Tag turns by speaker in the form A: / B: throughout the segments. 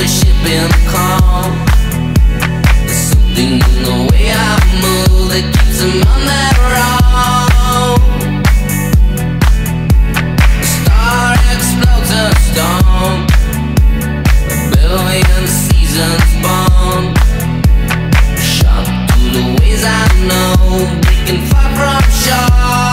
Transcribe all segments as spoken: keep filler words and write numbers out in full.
A: the shipping calm. There's something in the way I move that keeps them on that road. A star explodes a storm, a billion seasons born. Shot through the ways I know, breaking far from shore.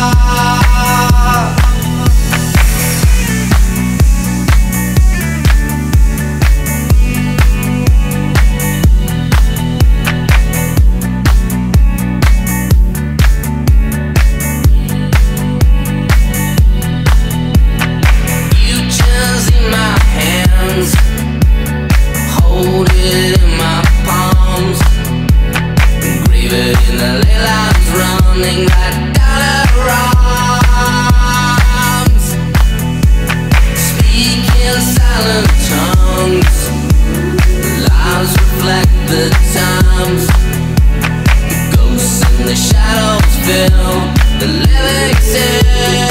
A: Hold it in my palms, engrave it in the ley lines, running right down her arms. Speak in silent tongues, lives reflect the times. The ghosts in the shadows fill the living sea.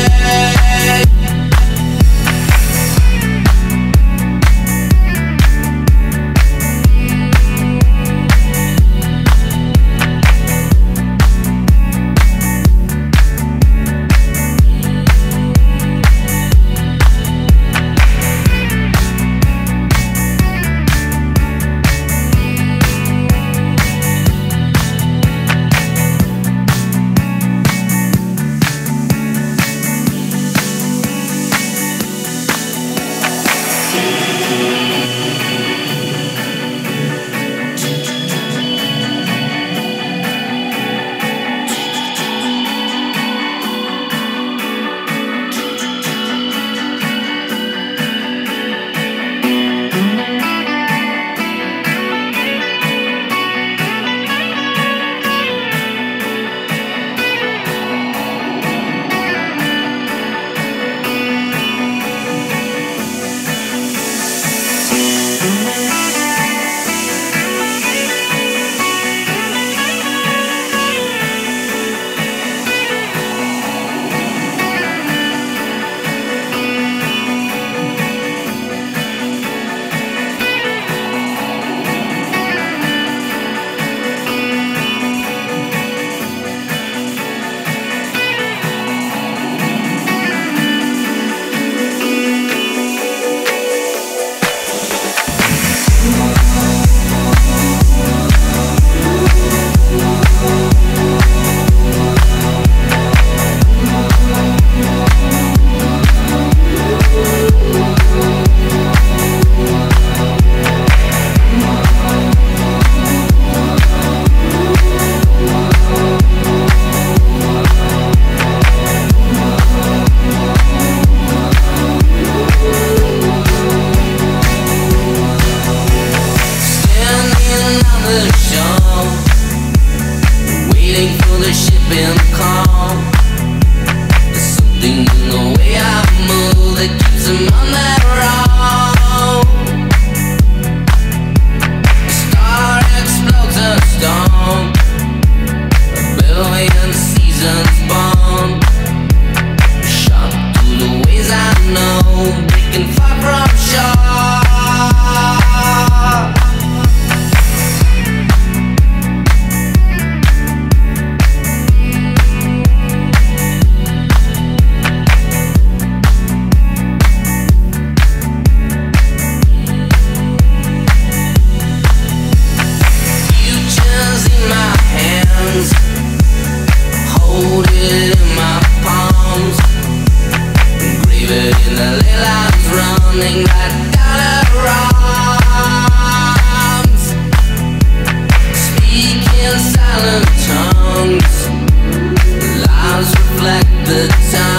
A: Waiting for the shipping calm. There's something in the way I move that keeps them on that road. A star explodes a storm, a billion seasons born. Shot through the ways I know, breaking far from shore. Hold it in my palms, engrave it in the ley lines, running right down her arms. Speak in silent tongues, lives reflect the time.